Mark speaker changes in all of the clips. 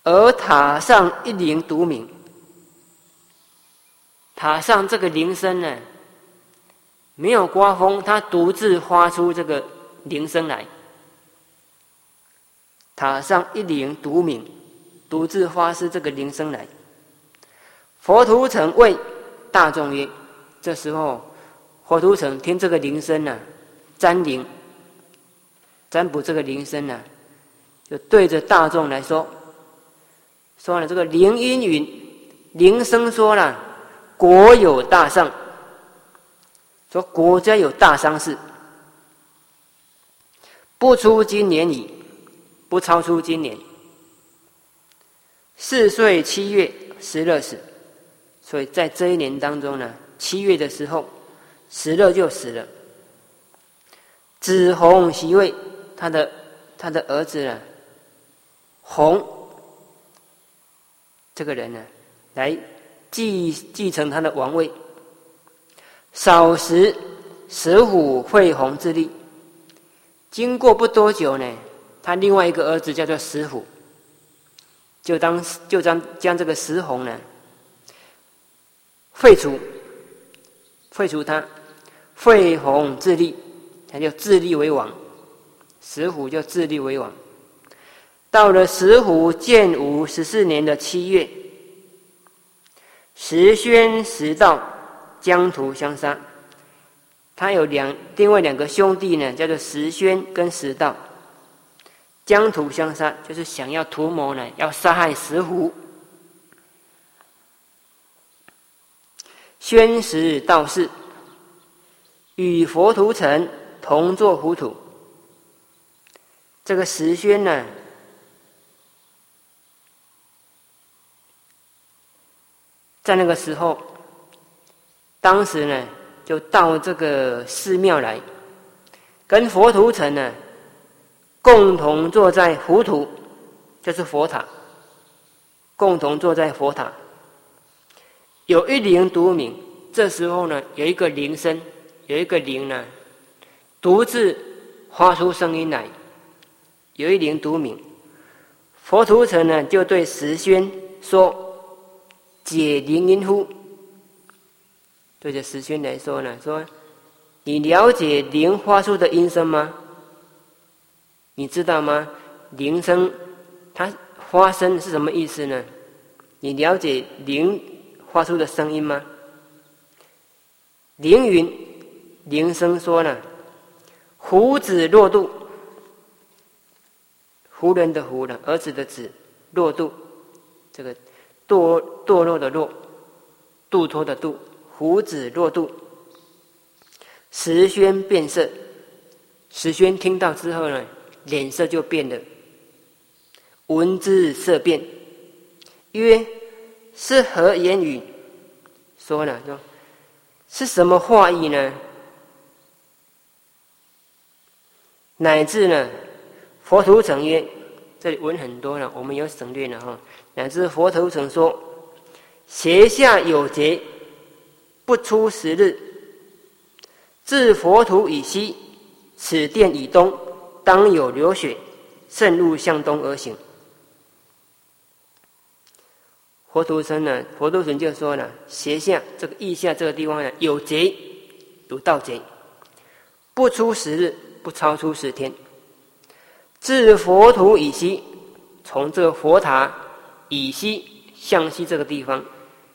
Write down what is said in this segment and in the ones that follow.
Speaker 1: 而塔上一铃独鸣。塔上这个铃声呢，没有刮风，它独自发出这个铃声来。塔上一铃独鸣，独自发出这个铃声来。佛图澄谓大众曰：这时候佛图澄听这个铃声呢，占卜这个铃声呢，就对着大众来说了这个铃音云，铃声说了，国有大丧，说国家有大丧事，不出今年矣，不超出今年。4岁7月石勒死，所以在这一年当中呢，7月的时候，石勒就死了。子弘袭位，他的儿子呢，弘这个人呢，来继承他的王位。少时，石虎会弘之立。经过不多久呢，他另外一个儿子叫做石虎，就将这个石弘呢废除他，会弘自立，他就自立为王。石虎就自立为王。到了石虎建武14年的7月，石宣、石道疆土相杀。他有另外2个兄弟呢，叫做石宣跟石道，疆土相杀，就是想要图谋呢，要杀害石虎。宣石道士与佛图澄同坐胡土。这个石宣呢，在那个时候，当时呢就到这个寺庙来，跟佛图澄呢共同坐在胡土，就是佛塔，共同坐在佛塔。有一铃独鸣，这时候呢有一个铃声，有一个铃呢独自发出声音来，有一铃独鸣。佛图澄呢就对石宣说：解铃音乎？对着石宣来说呢，说你了解铃发出的音声吗？你知道吗？铃声它发声是什么意思呢？你了解铃发出的声音吗？铃云，铃声说呢，胡子落度，胡人的胡呢，儿子的子，落度，这个堕落的落，度脱的度，胡子落度。石宣变色，石宣听到之后呢，脸色就变了。闻之色变，曰：是何言语？说是什么话意呢？乃至呢，佛图澄曰，这里文很多了，我们有省略了哈。乃至佛图澄说：胁下有节，不出10日。自佛土以西，此殿以东，当有流血，渗入向东而行。佛图澄就说了，胁下这个腋下这个地方呢，有节，有盗贼，不出10日，不超出10天。自佛土以西，从这个佛塔以西向西这个地方，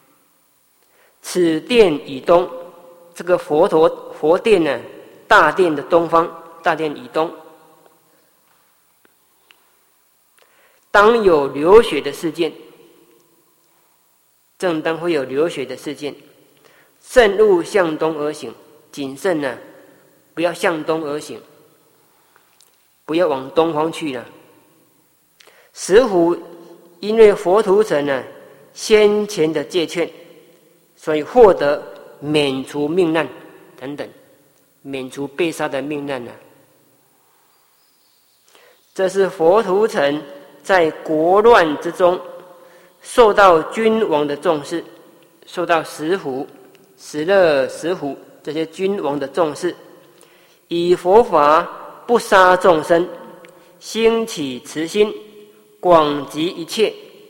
Speaker 1: 此殿以东，这个佛殿呢，大殿的东方，大殿以东，当有流血的事件，正当会有流血的事件，慎入向东而行，谨慎呢，不要向东而行，不要往东方去了。石虎因为佛图澄呢先前的戒劝，所以获得免除命难等等，免除被杀的命难呢。这是佛图澄在国乱之中受到君王的重视，受到石虎、石勒、石虎这些君王的重视，以佛法不杀众生，兴起慈心，广集一切，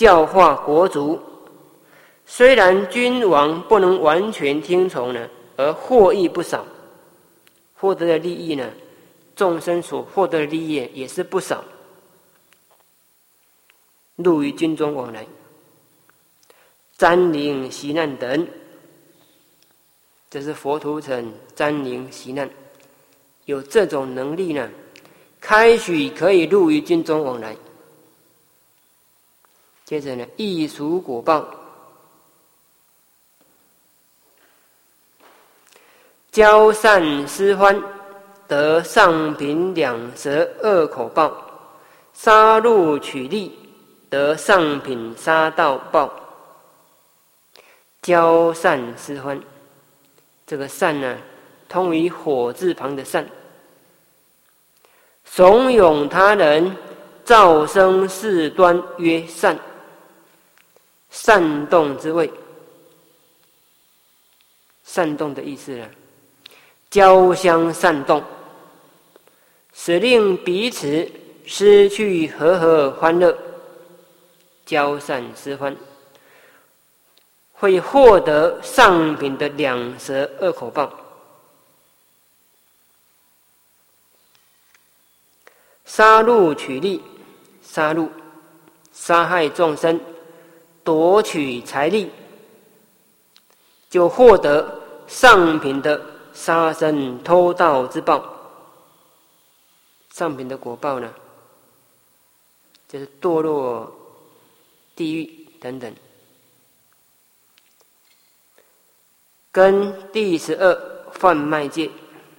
Speaker 1: 教化国族。虽然君王不能完全听从呢，而获益不少，获得的利益呢，众生所获得的利益也是不少。入于军中往来，瞻灵习难等，这是佛图层瞻灵习难，有这种能力呢，开许可以入于军中往来。接着呢，异熟果报，交善施欢，得上品两舌二口报，杀戮取利，得上品杀盗报。交善施欢，这个善呢，通于火字旁的善，怂恿他人，造生事端曰善，煽动之谓。煽动的意思呢，交相煽动，使令彼此失去和合欢乐，交善施欢，会获得上品的两舌二口报。杀戮取利，杀戮，杀害众生，夺取财力，就获得上品的杀生偷盗之报。上品的果报呢，就是堕落地狱等等。跟第12贩卖戒，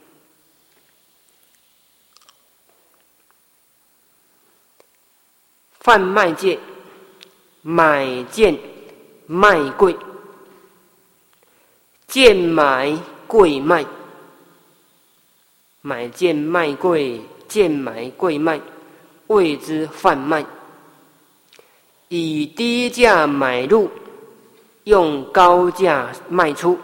Speaker 1: 贩卖戒，买贱卖贵，贱买贵卖，买贱卖贵，贱买贵卖，谓之贩卖。以低价买入，用高价卖出，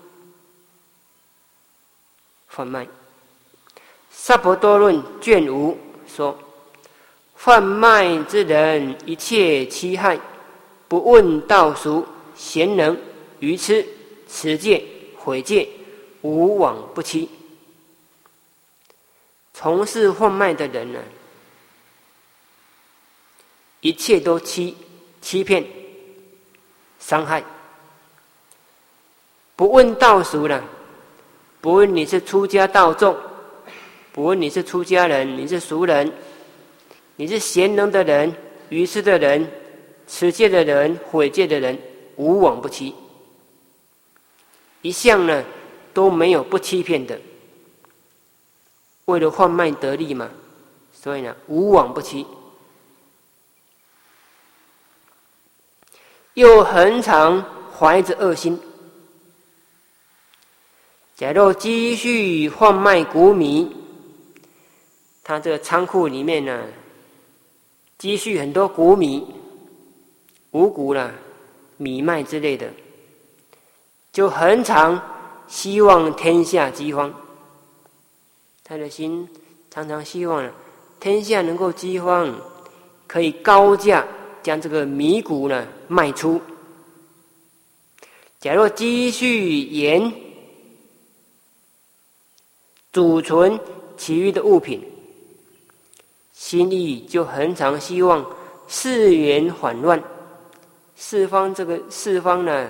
Speaker 1: 贩卖。萨婆多论卷5说，贩卖之人一切欺害，不问道俗贤能愚痴，持戒毁戒，无往不欺。从事贩卖的人呢，一切都欺骗伤害，不问道俗了，不问你是出家道众，不问你是出家人，你是俗人，你是贤能的人，愚痴的人，持戒的人，毁戒的人，无往不欺。一向呢都没有不欺骗的，为了贩卖得利嘛，所以呢无往不欺。又恒常怀着恶心，假若积蓄贩卖谷米，他这个仓库里面呢积蓄很多谷米、五谷啦、米麦之类的，就恒常希望天下饥荒。他的心常常希望天下能够饥荒，可以高价将这个米谷呢卖出。假若积蓄盐，储存其余的物品，心意就很常希望世缘缓乱，四方呢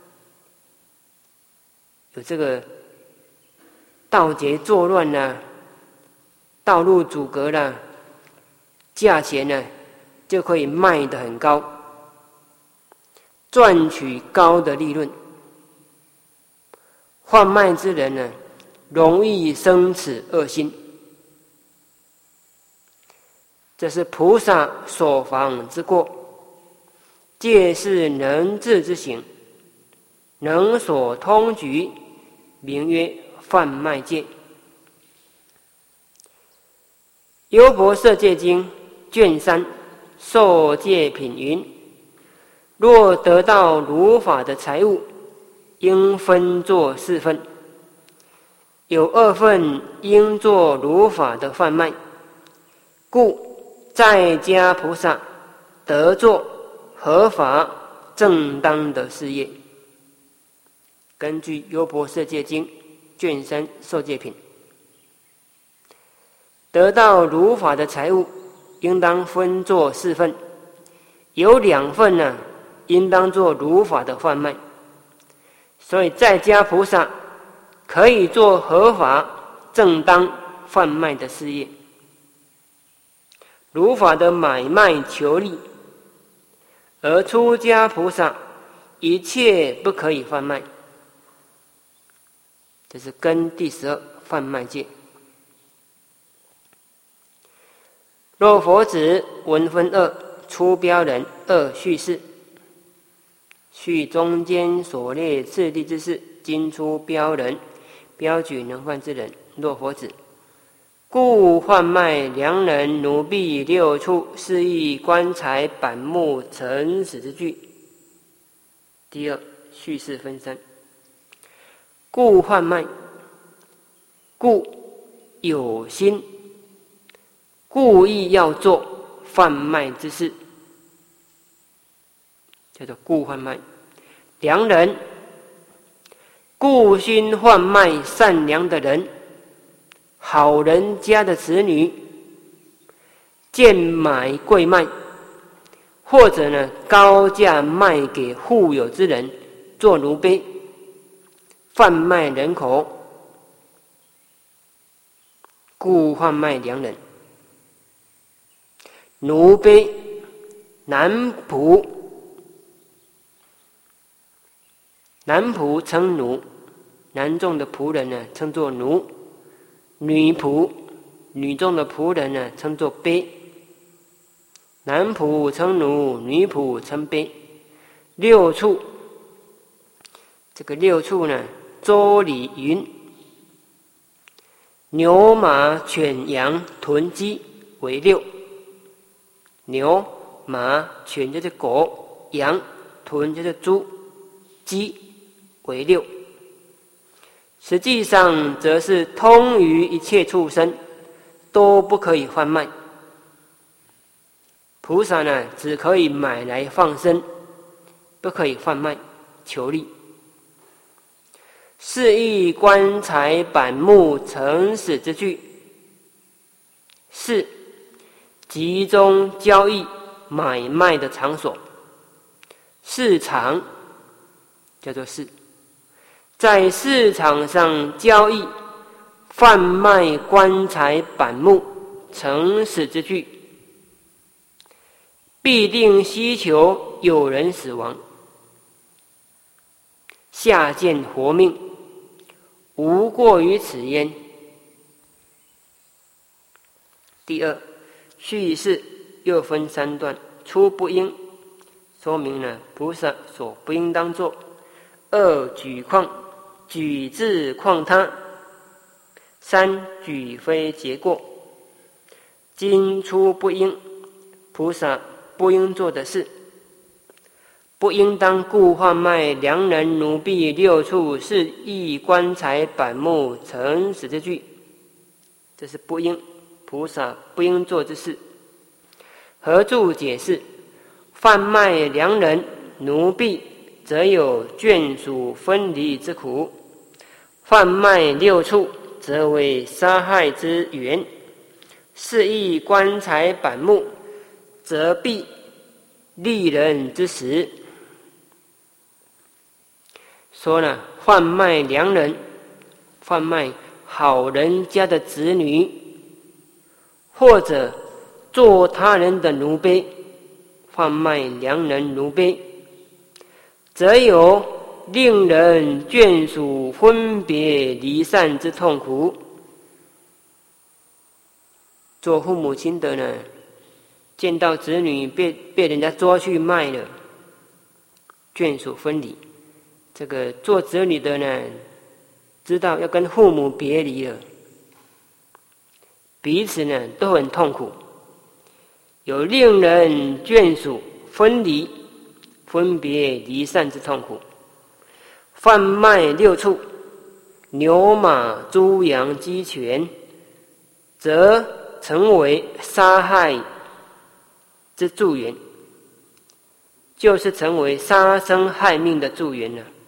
Speaker 1: 有这个盗劫作乱呢，道路阻隔了，价钱呢就可以卖得很高，赚取高的利润。贩卖之人呢，容易生此恶心。这是菩萨所防之过，戒是能治之行，能所通局，名曰贩卖戒。优婆塞戒经卷3受戒品云：若得到如法的财物，应分作4份，有2份应作如法的贩卖，故在家菩萨得作合法正当的事业。根据《优婆塞戒经》卷3受戒品，得到如法的财物，应当分作4份，有2份呢，应当做如法的贩卖。所以在家菩萨可以做合法正当贩卖的事业，如法的买卖求利，而出家菩萨一切不可以贩卖。这是根第12贩卖戒。若佛子文分2，出标人2续事，续中间所列次第之事，今出标人，标举能犯之人。若佛子，故贩卖良人奴婢6处，是亦棺材板木陈死之具。第2续事分3。故贩卖，故有心，故意要做贩卖之事，叫做故贩卖。良人，故心贩卖善良的人，好人家的子女，贱买贵卖，或者呢高价卖给富有之人做奴婢，贩卖人口，故贩卖良人。奴婢，男仆，男仆称奴，男众的仆人呢称作奴，女仆，女众的仆人呢称作婢。男仆称奴，女仆称婢。6处，这个6处呢，周礼云：牛马犬羊豚鸡为6。牛马犬就是狗，羊豚就是猪，鸡为6。实际上则是通于一切畜生，都不可以贩卖。菩萨呢，只可以买来放生，不可以贩卖求利。是亦棺材板木陈死之具，是集中交易买卖的场所。市场叫做市，在市场上交易贩卖棺材板木陈死之具，必定希求有人死亡，下见活命，无过于此焉。第2续事又分3段。初不应，说明了菩萨所不应当做。2举况，举自况他。3举非结过。今初不应，菩萨不应做的事，不应当故贩卖良人奴婢6处，是亦棺材板木陈死之具，这是不应，菩萨不应做之事。合注解释：贩卖良人奴婢，则有眷属分离之苦；贩卖6处，则为杀害之源。是亦棺材板木，则必利人之时。说呢，贩卖良人，贩卖好人家的子女，或者做他人的奴婢，贩卖良人奴婢，则有令人眷属分别离散之痛苦。做父母亲的呢，见到子女被人家抓去卖了，眷属分离。这个做子女的呢，知道要跟父母别离了，彼此呢都很痛苦，有令人眷属分离、分别离散之痛苦。贩卖6处，牛马猪羊鸡犬，则成为杀害之助缘。 就是成为杀生害命的助缘了。